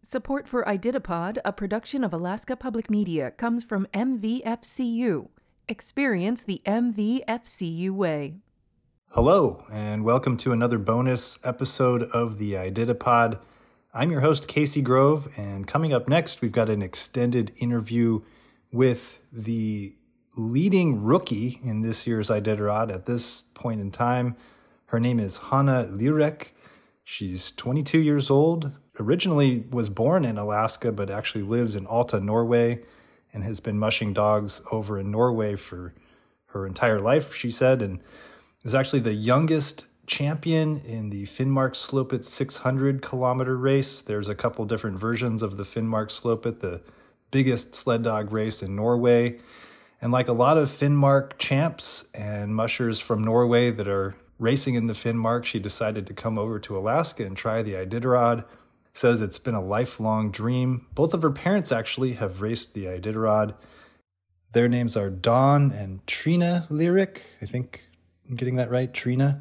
Support for iDidapod, a production of Alaska Public Media, comes from MVFCU. Experience the MVFCU way. Hello, and welcome to another bonus episode of the iDidapod. I'm your host, Casey Grove, and coming up next, we've got an extended interview with the leading rookie in this year's Iditarod at this point in time. Her name is Hanna Lyrek. She's 22 years old, originally was born in Alaska, but actually lives in Alta, Norway, and has been mushing dogs over in Norway for her entire life, she said, and is actually the youngest champion in the Finnmarksløpet 600-kilometer race. There's a couple different versions of the Finnmarksløpet, the biggest sled dog race in Norway. And like a lot of Finnmark champs and mushers from Norway that are racing in the Finnmark, she decided to come over to Alaska and try the Iditarod. Says it's been a lifelong dream. Both of her parents actually have raced the Iditarod. Their names are Dawn and Trine Lyrek. I think I'm getting that right, Trine.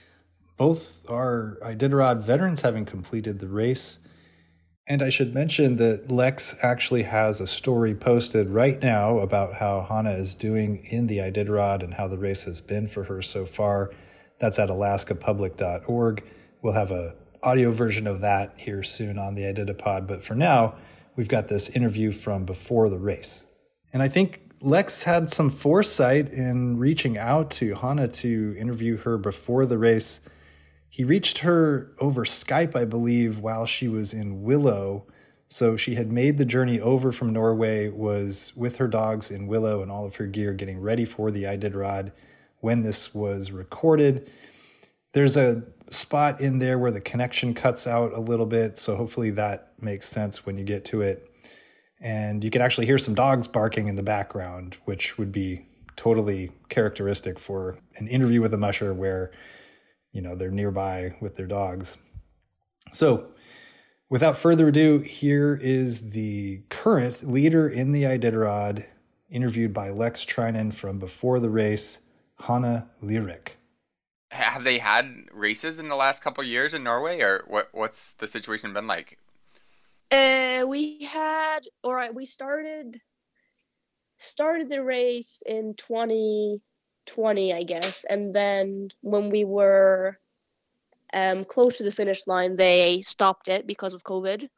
Both are Iditarod veterans, having completed the race. And I should mention that Lex actually has a story posted right now about how Hanna is doing in the Iditarod and how the race has been for her so far. That's at alaskapublic.org. We'll have a audio version of that here soon on the Ididapod, but for now, we've got this interview from before the race. And I think Lex had some foresight in reaching out to Hanna to interview her before the race. He reached her over Skype, I believe, while she was in Willow. So she had made the journey over from Norway, was with her dogs in Willow and all of her gear getting ready for the Iditarod when this was recorded. There's a spot in there where the connection cuts out a little bit, so hopefully that makes sense when you get to it. And you can actually hear some dogs barking in the background, which would be totally characteristic for an interview with a musher where, you know, they're nearby with their dogs. So without further ado, here is the current leader in the Iditarod, interviewed by Lex Trinen from before the race, Hanna Lyrek. Have they had races in the last couple of years in Norway, or what's the situation been like? We started the race in 2020, I guess, and then when we were close to the finish line, they stopped it because of COVID.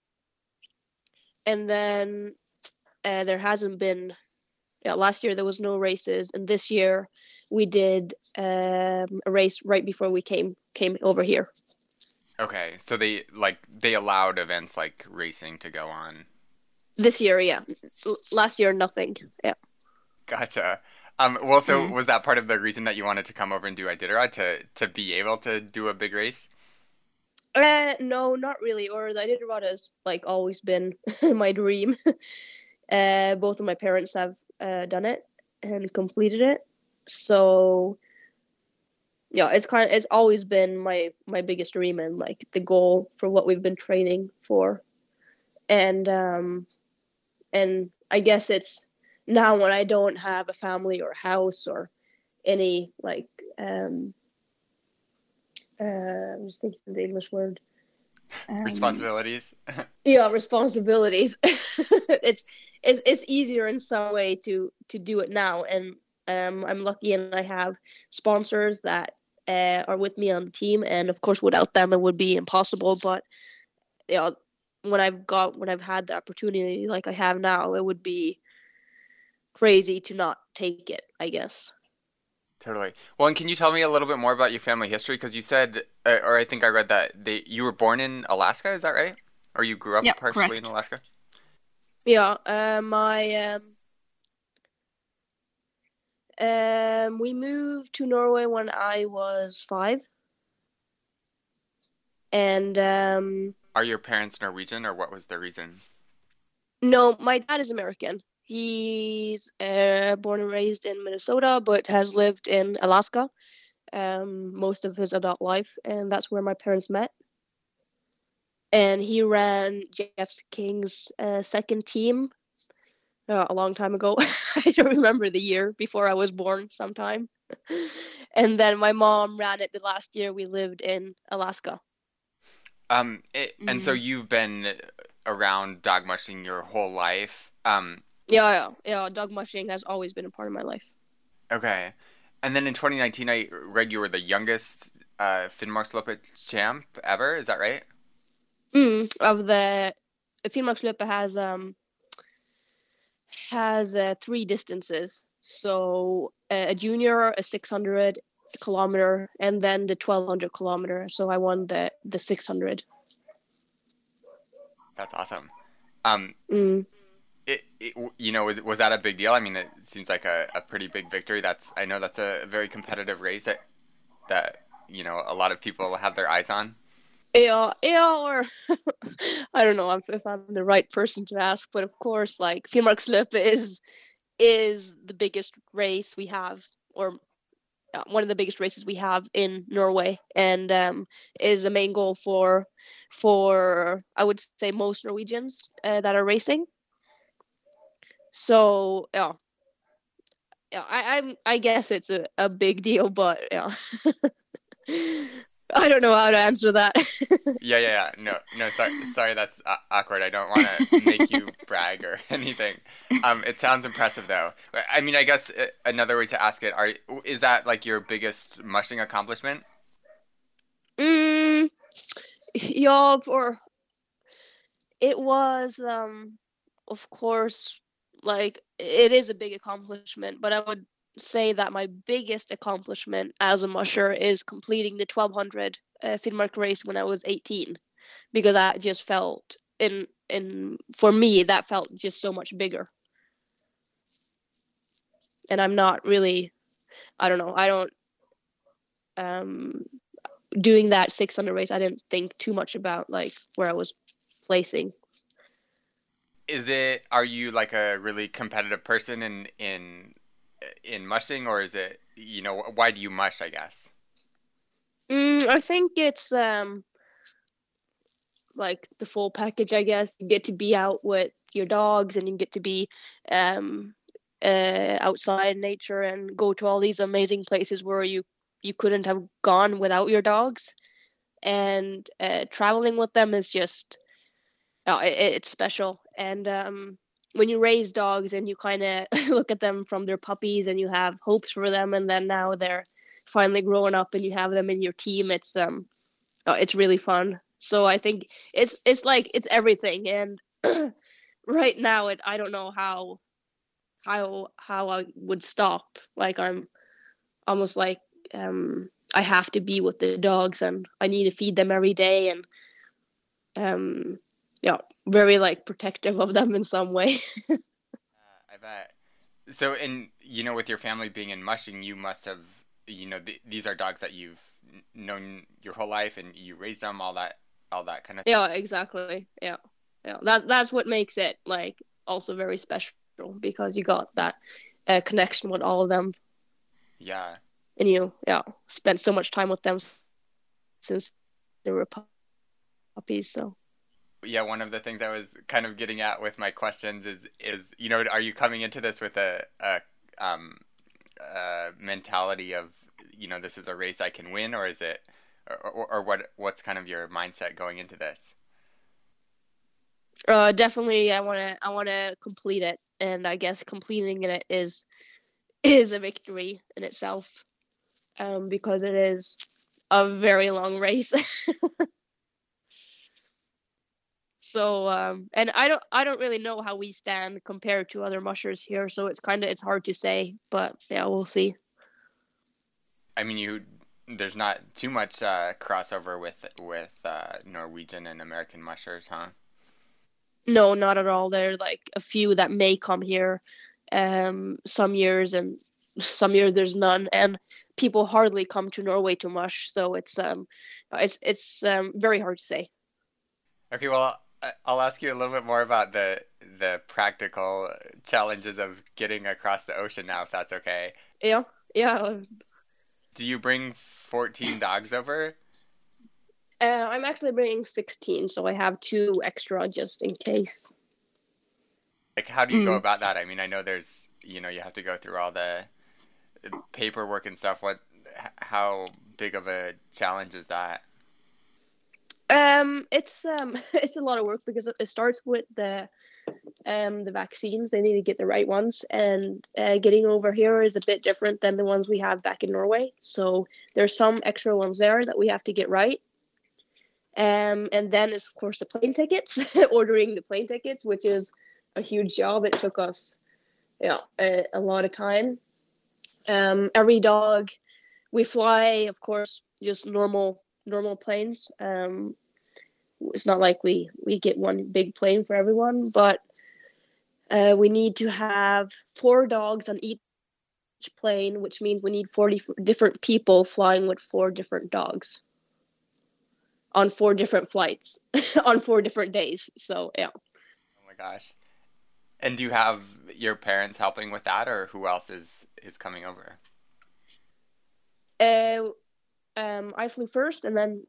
And then there hasn't been. Yeah, last year there was no races, and this year we did a race right before we came over here. Okay, so they allowed events like racing to go on. This year, yeah. Last year, nothing. Yeah. Gotcha. Was that part of the reason that you wanted to come over and do Iditarod to be able to do a big race? No, not really. Or the Iditarod has always been my dream. Both of my parents have done it and completed it, so yeah, it's always been my biggest dream and the goal for what we've been training for, and I guess it's now when I don't have a family or house or any I'm just thinking of the English word, responsibilities. Yeah, responsibilities. It's easier in some way to do it now, and I'm lucky and I have sponsors that are with me on the team, and of course without them it would be impossible. But yeah, when I've had the opportunity like I have now, it would be crazy to not take it, I guess. Totally. Well, and can you tell me a little bit more about your family history? Because you said, or I think I read that you were born in Alaska. Is that right? Or you grew up partially correct. in Alaska? Yeah, we moved to Norway when I was 5. And are your parents Norwegian, or what was the reason? No, my dad is American. He's born and raised in Minnesota, but has lived in Alaska most of his adult life, and that's where my parents met. And he ran Jeff King's second team a long time ago. I don't remember the year, before I was born sometime. And then my mom ran it the last year we lived in Alaska. And so you've been around dog mushing your whole life. Yeah. Dog mushing has always been a part of my life. Okay. And then in 2019, I read you were the youngest Finnmarksloppet champ ever. Is that right? Of the Finnmarksloppet has 3 distances. So a junior, a 600 kilometer, and then the 1200 kilometer. So I won the 600. That's awesome. Mm. Was that a big deal? I mean, it seems like a pretty big victory. I know that's a very competitive race that a lot of people have their eyes on. Yeah, or I don't know if I'm the right person to ask, but of course, like Finnmarksløpet is the biggest race we have, or one of the biggest races we have in Norway, and is a main goal for I would say most Norwegians that are racing. So yeah, I guess it's a big deal, but yeah. I don't know how to answer that. Yeah. No. Sorry. That's awkward. I don't want to make you brag or anything. It sounds impressive, though. I mean, I guess another way to ask it: is that like your biggest mushing accomplishment? Yeah, it was, of course, like it is a big accomplishment, but I would say that my biggest accomplishment as a musher is completing the 1200 Finnmark race when I was 18, because I just felt for me that felt just so much bigger. And I'm not really, I don't know, doing that 600 race, I didn't think too much about like where I was placing. Are you like a really competitive person in mushing, or is it, why do you mush, I guess? I think it's like the full package, I guess. You get to be out with your dogs, and you get to be outside in nature and go to all these amazing places where you couldn't have gone without your dogs. And traveling with them is just, it's special. And when you raise dogs and you kind of look at them from their puppies and you have hopes for them, and then now they're finally growing up and you have them in your team, it's really fun. So I think it's like it's everything. And right now I don't know how I would stop. Like I'm almost like I have to be with the dogs and I need to feed them every day, and very like protective of them in some way. I bet. So, with your family being in mushing, you must have, these are dogs that you've known your whole life, and you raised them, all that kind of thing. Yeah, exactly. Yeah. That's what makes it like also very special, because you got that connection with all of them. Yeah. And you spent so much time with them since they were puppies. So. Yeah, one of the things I was kind of getting at with my questions is are you coming into this with a mentality of, this is a race I can win, or is it, or what's kind of your mindset going into this? Definitely, I wanna complete it, and I guess completing it is a victory in itself, because it is a very long race. So and I don't really know how we stand compared to other mushers here, so it's hard to say, but yeah, we'll see. I mean, there's not too much crossover with Norwegian and American mushers, huh? No, not at all. There are like a few that may come here some years, and some years there's none, and people hardly come to Norway to mush, so it's very hard to say. Okay, well, I'll ask you a little bit more about the practical challenges of getting across the ocean now, if that's okay. Yeah. Do you bring 14 dogs over? I'm actually bringing 16, so I have 2 extra just in case. Like, how do you go about that? I mean, I know there's, you have to go through all the paperwork and stuff. How big of a challenge is that? It's it's a lot of work because it starts with the vaccines. They need to get the right ones, and getting over here is a bit different than the ones we have back in Norway. So there's some extra ones there that we have to get right. And then it's of course the plane tickets, ordering the plane tickets, which is a huge job. It took us a lot of time. Every dog we fly, of course, just normal planes. It's not like we get one big plane for everyone, but we need to have 4 dogs on each plane, which means we need 40 different people flying with 4 different dogs on 4 different flights on 4 different days. So yeah. Oh my gosh. And do you have your parents helping with that, or who else is coming over? I flew first, and then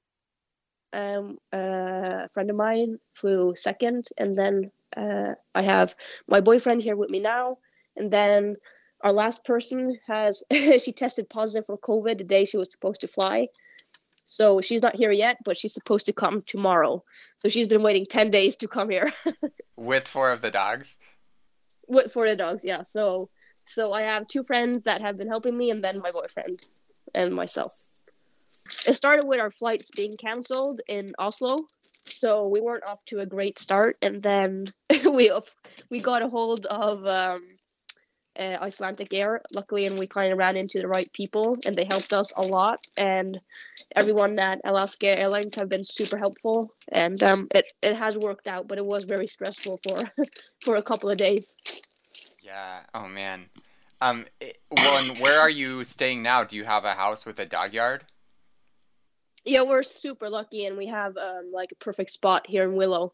a friend of mine flew second, and then I have my boyfriend here with me now, and then our last person has she tested positive for COVID the day she was supposed to fly. So she's not here yet, but she's supposed to come tomorrow. So she's been waiting 10 days to come here. With 4 of the dogs? With 4 of the dogs, yeah. So I have 2 friends that have been helping me, and then my boyfriend and myself. It started with our flights being canceled in Oslo. So we weren't off to a great start. And then we got a hold of Icelandic Air, luckily, and we kind of ran into the right people, and they helped us a lot. And everyone at Alaska Airlines have been super helpful, and it has worked out, but it was very stressful for a couple of days. Yeah. Oh man. Well, and where are you staying now? Do you have a house with a dog yard? Yeah, we're super lucky, and we have like a perfect spot here in Willow.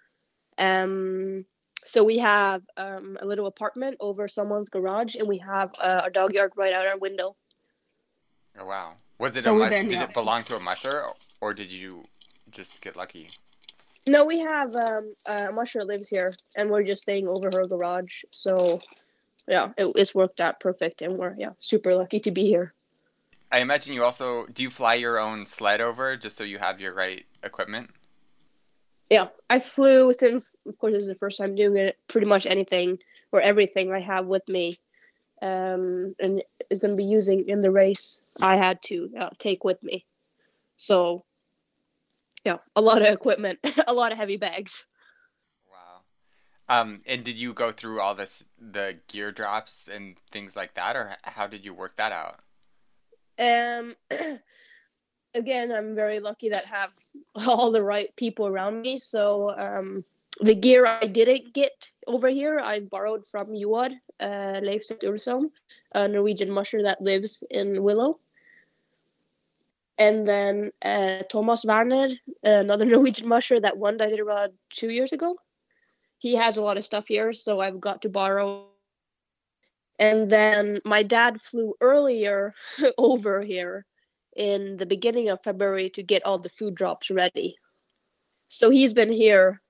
So we have a little apartment over someone's garage, and we have a dog yard right out our window. Oh wow! Was it So did it belong to a musher, or did you just get lucky? No, we have a musher lives here, and we're just staying over her garage. So yeah, it's worked out perfect, and we're super lucky to be here. I imagine you also do you fly your own sled over just so you have your right equipment? Yeah, I flew since, of course, this is the first time doing it. Pretty much anything or everything I have with me, and is going to be using in the race. I had to take with me. So, yeah, a lot of equipment, a lot of heavy bags. Wow. And did you go through all the gear drops and things like that, or how did you work that out? Again, I'm very lucky that I have all the right people around me. So the gear I didn't get over here, I borrowed from Joar Leifset Ulsson, a Norwegian musher that lives in Willow. And then Thomas Werner, another Norwegian musher that won Iditarod 2 years ago. He has a lot of stuff here, so I've got to borrow. And then my dad flew earlier over here in the beginning of February to get all the food drops ready. So he's been here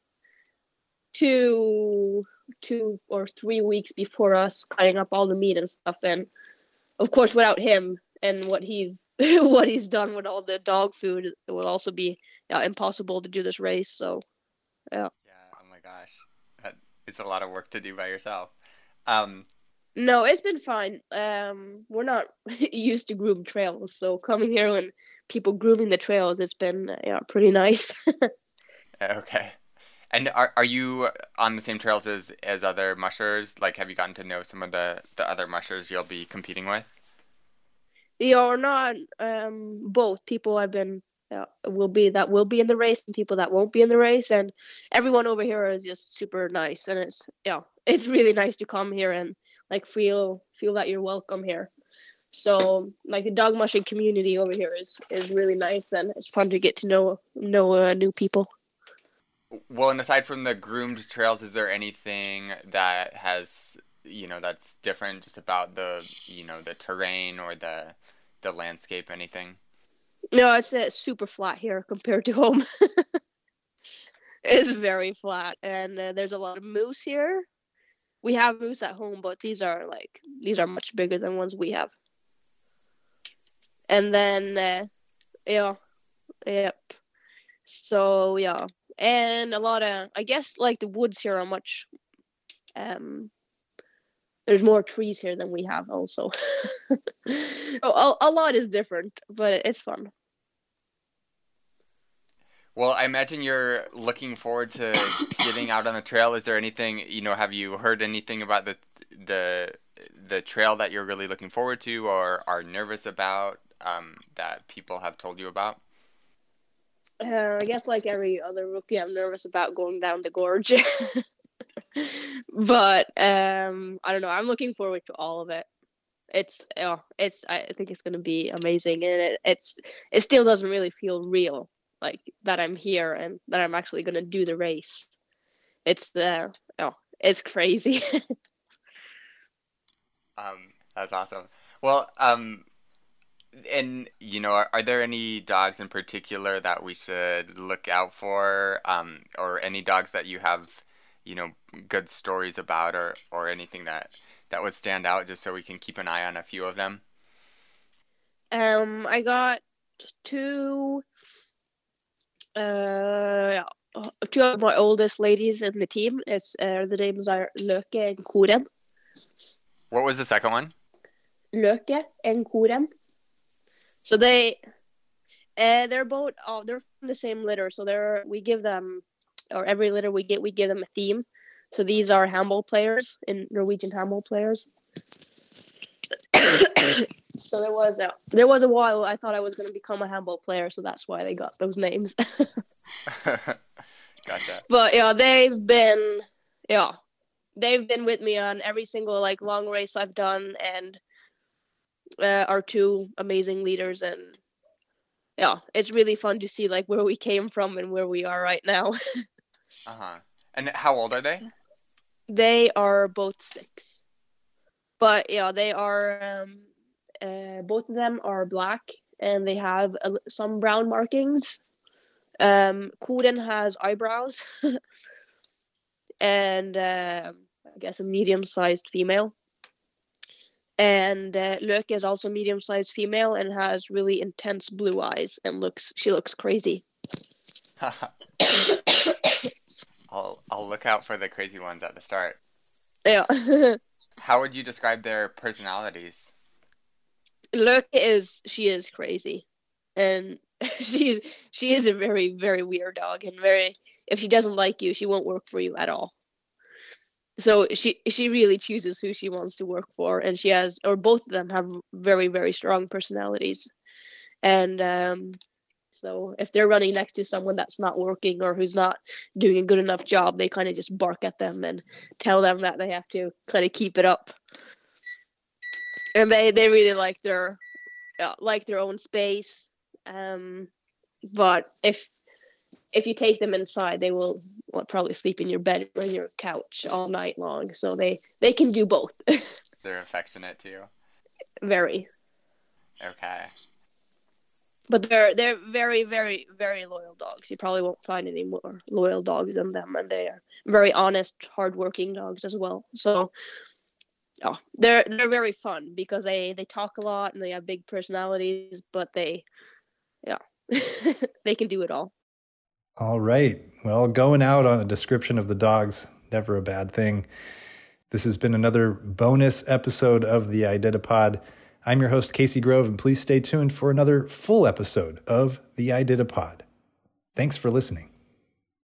2 or 3 weeks before us, cutting up all the meat and stuff. And of course, without him and what he's done with all the dog food, it will also be impossible to do this race. So yeah. Oh my gosh, it's a lot of work to do by yourself. No, it's been fine. We're not used to groomed trails, so coming here and people grooming the trails, it's been pretty nice. Okay. And are you on the same trails as other mushers? Like, have you gotten to know some of the other mushers you'll be competing with? Yeah, or not. Both people I've been will be in the race, and people that won't be in the race, and everyone over here is just super nice, and it's really nice to come here and like feel that you're welcome here. So like the dog mushing community over here is really nice, and it's fun to get to know new people. Well, and aside from the groomed trails, is there anything that has that's different just about the the terrain or the landscape, anything? No, it's super flat here compared to home. It's very flat, and there's a lot of moose here. We have moose at home, but these are much bigger than ones we have. And then, yep. So yeah, and a lot of, I guess, like the woods here are much. There's more trees here than we have also. A lot is different, but it's fun. Well, I imagine you're looking forward to getting out on the trail. Is there anything, have you heard anything about the trail that you're really looking forward to or are nervous about, that people have told you about? I guess like every other rookie, I'm nervous about going down the gorge. But I don't know. I'm looking forward to all of it. I think it's gonna be amazing, and it still doesn't really feel real, like that I'm here and that I'm actually gonna do the race. It's it's crazy. That's awesome. Well, and are there any dogs in particular that we should look out for, or any dogs that you have, good stories about, or anything that would stand out, just so we can keep an eye on a few of them? I got two of my oldest ladies in the team. It's the names are Løke and Korem. What was the second one? Løke and Korem. So they're both they're from the same litter. So we give them, or every litter we give them a theme. So these are handball players, in Norwegian handball players. So there was a while I thought I was going to become a handball player, so that's why they got those names. Gotcha. But yeah, they've been with me on every single like long race I've done, and are two amazing leaders, and yeah, it's really fun to see like where we came from and where we are right now. And how old are they? They are both 6. But yeah, they are both of them are black, and they have some brown markings. Koren has eyebrows, and I guess a medium-sized female. And Løke is also medium-sized female and has really intense blue eyes, and she looks crazy. I'll look out for the crazy ones at the start. Yeah. How would you describe their personalities? Løke is crazy, and she is a very, very weird dog, and if she doesn't like you, she won't work for you at all. So she really chooses who she wants to work for, and both of them have very, very strong personalities, and so if they're running next to someone that's not working or who's not doing a good enough job, they kind of just bark at them and tell them that they have to kind of keep it up. And they really like their own space. But if you take them inside, they will probably sleep in your bed or in your couch all night long. So they can do both. They're affectionate too. Very. Okay. But they're very, very, very loyal dogs. You probably won't find any more loyal dogs than them, and they are very honest, hardworking dogs as well. So, they're very fun because they talk a lot and they have big personalities, but they can do it all. All right. Well, going out on a description of the dogs, never a bad thing. This has been another bonus episode of the IDITAPod. I'm your host, Casey Grove, and please stay tuned for another full episode of the IDITAPod. Thanks for listening.